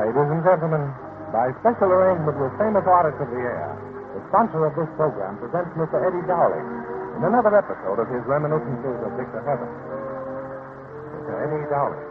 Ladies and gentlemen, by special arrangement with famous artists of the air, the sponsor of this program presents Mr. Eddie Dowling in another episode of his reminiscences of Victor Heaven. Mr. Eddie Dowling.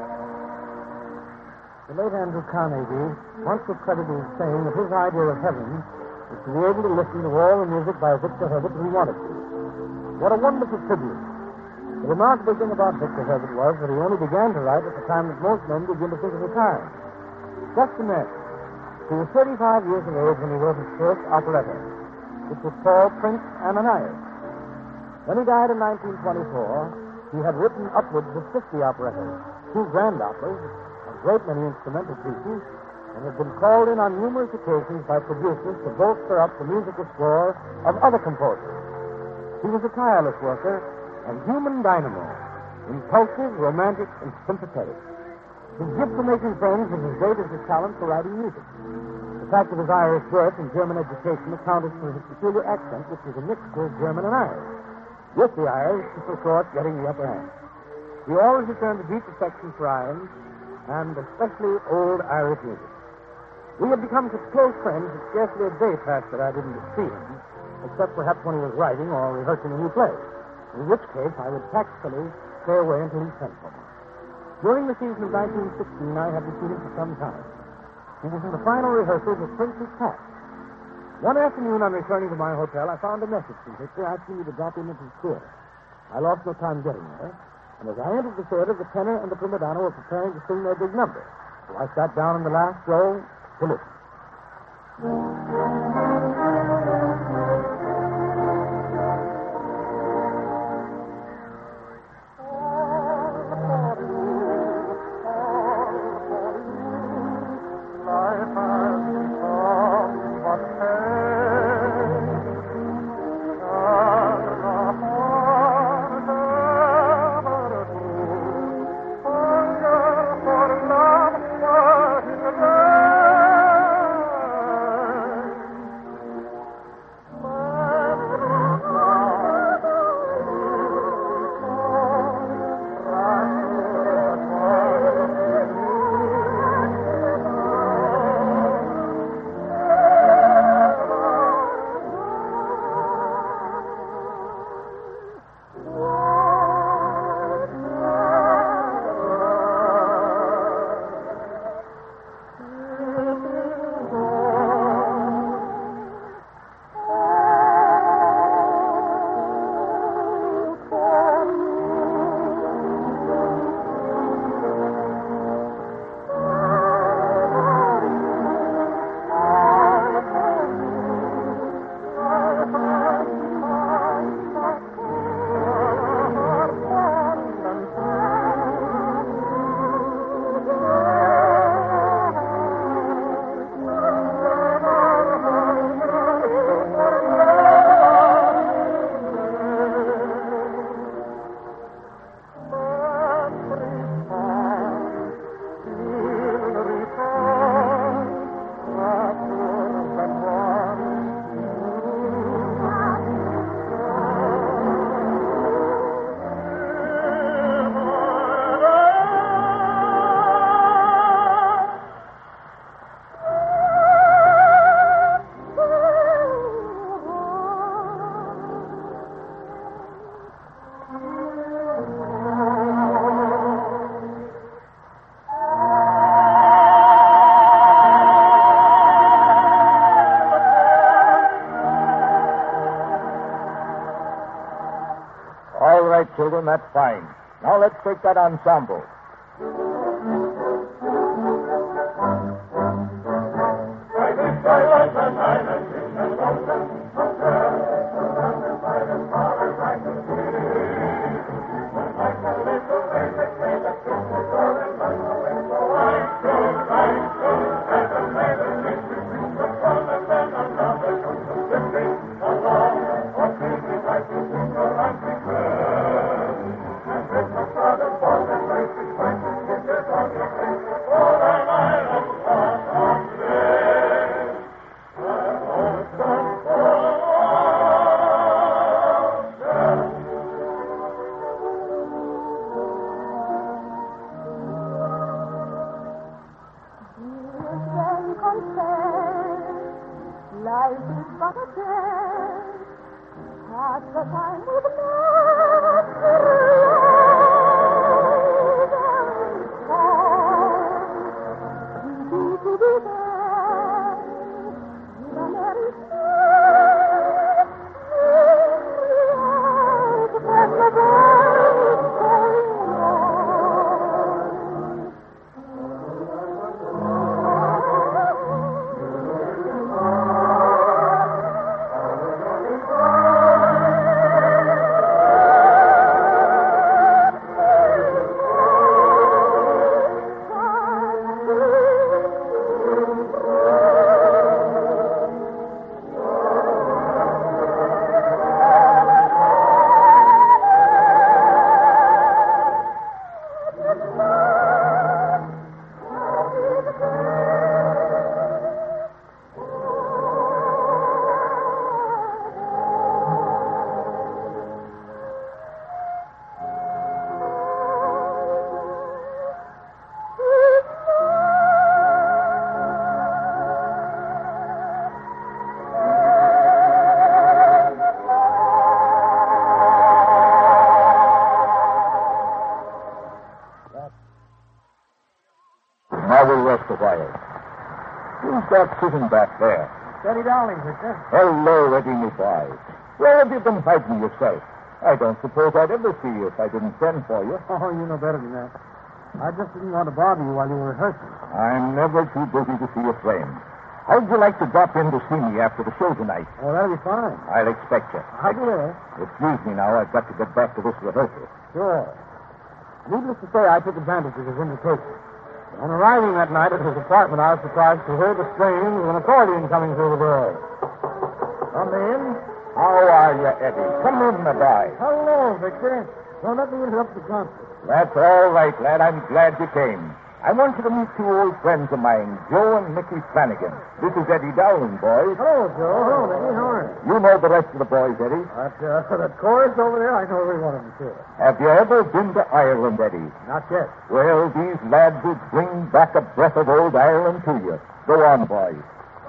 The late Andrew Carnegie once was credited with saying that his idea of heaven was to be able to listen to all the music by Victor Herbert if he wanted to. What a wonderful tribute. The remarkable thing about Victor Herbert was that he only began to write at the time that most men begin to think of retiring. Just imagine. He was 35 years of age when he wrote his first operetta, which was called Prince Ananias. When he died in 1924, he had written upwards of 50 operettas, 2 grand operas, a great many instrumental pieces, and had been called in on numerous occasions by producers to bolster up the musical score of other composers. He was a tireless worker, a human dynamo, impulsive, romantic, and sympathetic. His gift for making friends was as great as his talent for writing music. The fact of his Irish birth and German education accounted for his peculiar accent, which was a mixture of German and Irish. With the Irish, of course, getting the upper hand. He always returned to deep affection for Ireland, and especially old Irish music. We had become such close friends that scarcely a day passed that I didn't see him, except perhaps when he was writing or rehearsing a new play, in which case I would tactfully stay away until he sent for me. During the season of 1916, I hadn't seen him for some time. He was in the final rehearsals of Prince's Past. One afternoon, on returning to my hotel, I found a message from Victor asking me to drop in at his theater. I lost no time getting there, and as I entered the theater, the tenor and the prima donna were preparing to sing their big number. So I sat down in the last row to listen. All right, children, that's fine. Now let's take that ensemble. I said, life is but a test. Pass the time with easy to be there. With a merry smile, when the day is going on. Now we'll rest a while. Who's that sitting back there? Eddie Dowling, Victor. Hello, Eddie, my boy. Where have you been hiding yourself? I don't suppose I'd ever see you if I didn't send for you. Oh, you know better than that. I just didn't want to bother you while you were rehearsing. I'm never too busy to see a friend. How'd you like to drop in to see me after the show tonight? Oh, that'll be fine. I'll expect you. I'll be there. Excuse me now. I've got to get back to this rehearsal. Sure. Needless to say, I took advantage of his invitation. On arriving that night at his apartment, I was surprised to hear the strains of an accordion coming through the door. Come in. How are you, Eddie? Come in, my boy. Hello, Victor. Don't let me interrupt the concert. That's all right, lad. I'm glad you came. I want you to meet two old friends of mine, Joe and Mickey Flanagan. This is Eddie Dowling, boys. Hello, Joe. Hello, Mickey. How are you? You know the rest of the boys, Eddie. That chorus over there, I know every one of them, too. Have you ever been to Ireland, Eddie? Not yet. Well, these lads will bring back a breath of old Ireland to you. Go on, boys.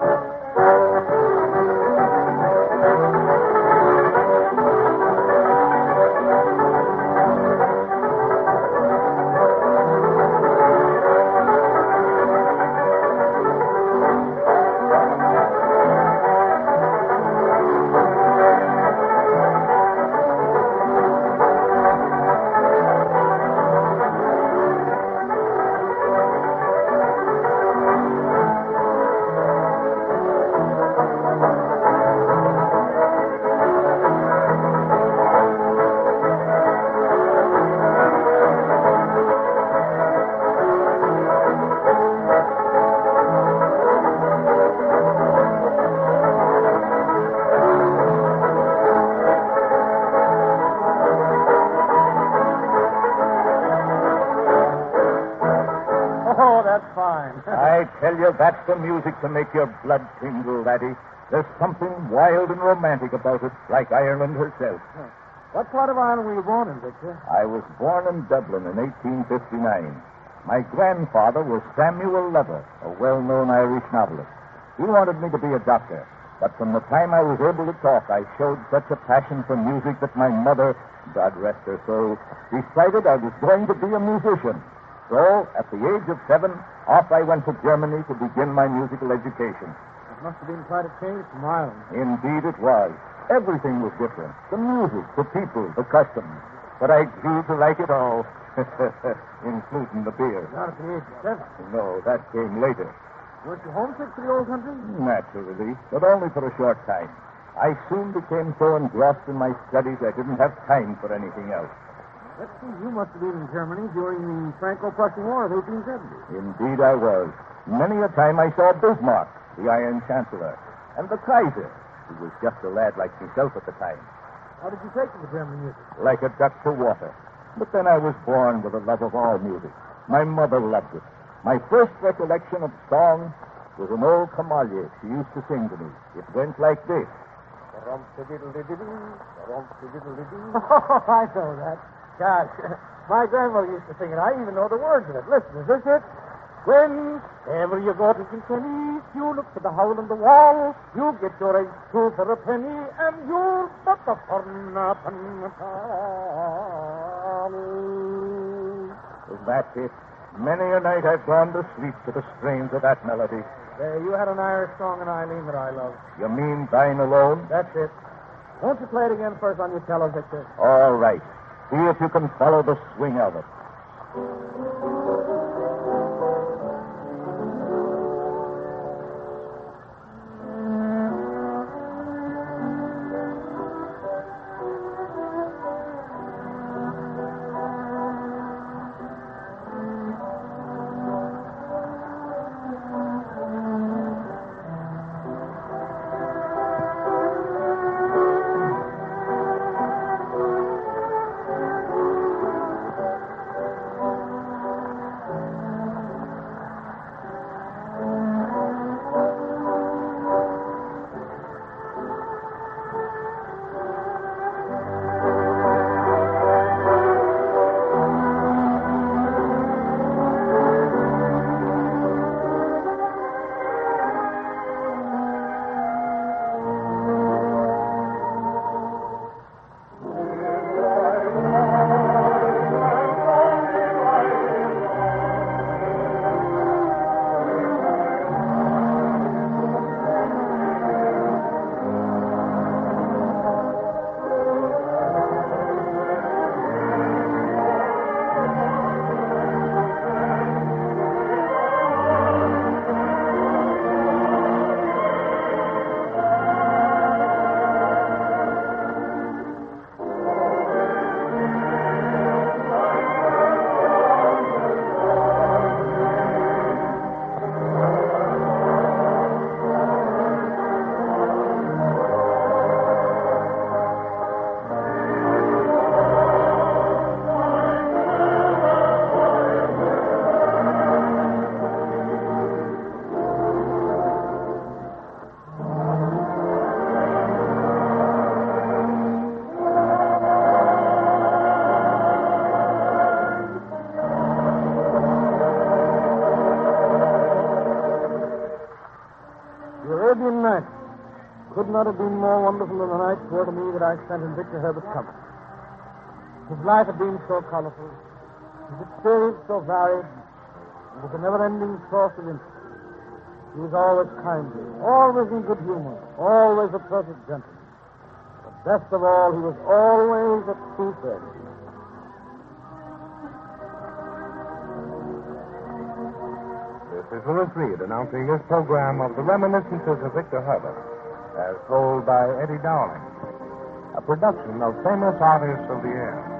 I tell you, that's the music to make your blood tingle, laddie. There's something wild and romantic about it, like Ireland herself. What part of Ireland were you born in, Victor? I was born in Dublin in 1859. My grandfather was Samuel Lever, a well-known Irish novelist. He wanted me to be a doctor, but from the time I was able to talk, I showed such a passion for music that my mother, God rest her soul, decided I was going to be a musician. So, at the age of 7, off I went to Germany to begin my musical education. It must have been quite a change from Ireland. Indeed it was. Everything was different. The music, the people, the customs. But I grew to like it all, including the beer. Not at the age of 7. No, that came later. Weren't you homesick for the old country? Naturally, but only for a short time. I soon became so engrossed in my studies I didn't have time for anything else. Let's see, you must have been in Germany during the Franco-Prussian War of 1870. Indeed I was. Many a time I saw Bismarck, the Iron Chancellor, and the Kaiser, who was just a lad like myself at the time. How did you take to the German music? Like a duck to water. But then I was born with a love of all music. My mother loved it. My first recollection of song was an old Camalie she used to sing to me. It went like this. Oh, I know that. Gosh, my grandmother used to sing it. I even know the words of it. Listen, is this it? Whenever you go to Kilkenny, you look to the hole in the wall, you get your eggs too for a penny, and you're but the fun upon the Is that it? Many a night I've gone to sleep to the strains of that melody. You had an Irish song in Eileen that I love. You mean Thine Alone? That's it. Won't you play it again first on your cello, Victor? All right. See if you can follow the swing of it. Arabian Nights could not have been more wonderful than the nights were to me that I spent in Victor Herbert's company. His life had been so colorful, his experience so varied, and with a never-ending source of interest. He was always kindly, always in good humor, always a perfect gentleman. But best of all, he was always a true friend. This is Willis Reed announcing this program of the Reminiscences of Victor Herbert, as told by Eddie Dowling, a production of Famous Artists of the Air.